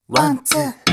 ワンツー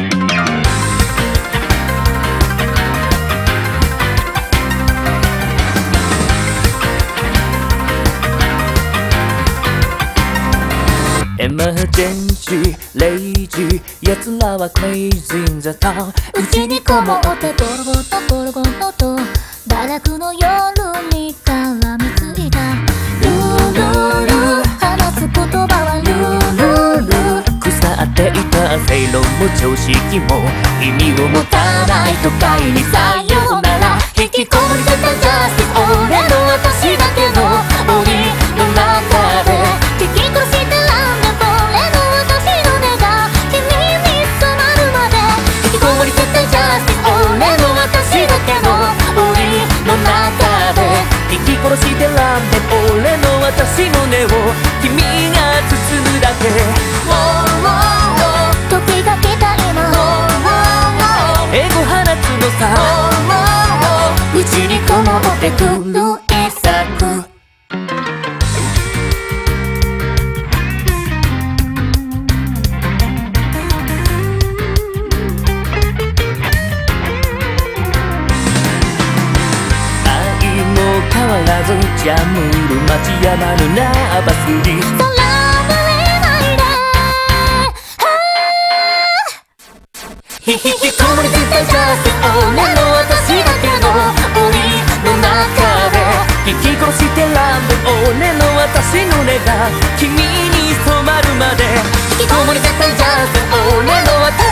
エマージェンシー、レイジー、奴らはクレイジーンザタウン。 うちにこもってゴロゴロゴロゴロと堕落の夜に絡みついた。ルールールー話す言葉はルールールー。 腐っていた正論も常識も意味を持たない都会にさよなら。引きこもり絶対ジャスティス、俺の私だけの檻の中で聞き殺してランダム、俺の私の願い君に染まるまで。 引きこもり絶対ジャスティス、俺の私だけの檻の中で引き殺してランで俺の私の根を君が包むだけ。 時が来た今エゴ放つのさ、 うちにこもって狂い咲く。 愛も変わらずジャムる街山のナーバスにさらわれないで引きこもり絶対ジャスティス、俺の私だけの檻の中で引き殺してランド俺の私の願い君に染まるまで。引きこもり絶対ジャスティス、俺の私